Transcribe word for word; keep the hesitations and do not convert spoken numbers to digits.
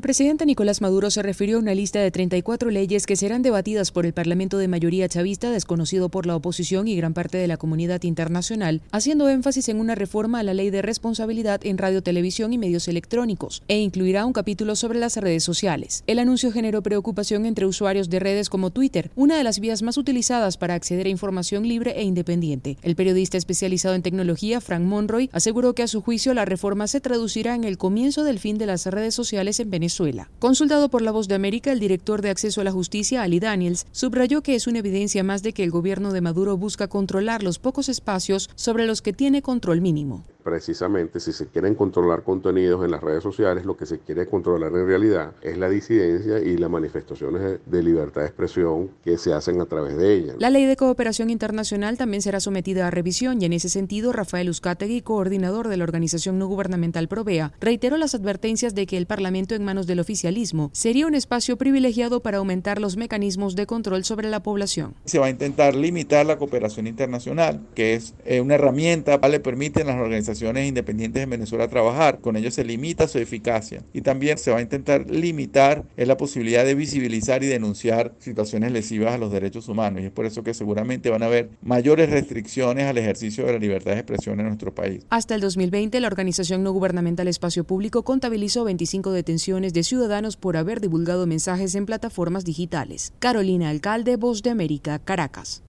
El presidente Nicolás Maduro se refirió a una lista de treinta y cuatro leyes que serán debatidas por el Parlamento de mayoría chavista, desconocido por la oposición y gran parte de la comunidad internacional, haciendo énfasis en una reforma a la ley de responsabilidad en radio, televisión y medios electrónicos, e incluirá un capítulo sobre las redes sociales. El anuncio generó preocupación entre usuarios de redes como Twitter, una de las vías más utilizadas para acceder a información libre e independiente. El periodista especializado en tecnología, Frank Monroy, aseguró que a su juicio la reforma se traducirá en el comienzo del fin de las redes sociales en Venezuela. Consultado por La Voz de América, el director de Acceso a la Justicia, Ali Daniels, subrayó que es una evidencia más de que el gobierno de Maduro busca controlar los pocos espacios sobre los que tiene control mínimo. Precisamente, si se quieren controlar contenidos en las redes sociales, lo que se quiere controlar en realidad es la disidencia y las manifestaciones de libertad de expresión que se hacen a través de ella. La Ley de Cooperación Internacional también será sometida a revisión y en ese sentido, Rafael Uzcategui, coordinador de la organización no gubernamental Provea, reiteró las advertencias de que el Parlamento en manos del oficialismo sería un espacio privilegiado para aumentar los mecanismos de control sobre la población. Se va a intentar limitar la cooperación internacional, que es una herramienta que le permite a las organizaciones independientes en Venezuela trabajar. Con ello se limita su eficacia y también se va a intentar limitar es la posibilidad de visibilizar y denunciar situaciones lesivas a los derechos humanos, y es por eso que seguramente van a haber mayores restricciones al ejercicio de la libertad de expresión en nuestro país. Hasta el dos mil veinte, la organización no gubernamental Espacio Público contabilizó veinticinco detenciones de ciudadanos por haber divulgado mensajes en plataformas digitales. Carolina Alcalde, Voz de América, Caracas.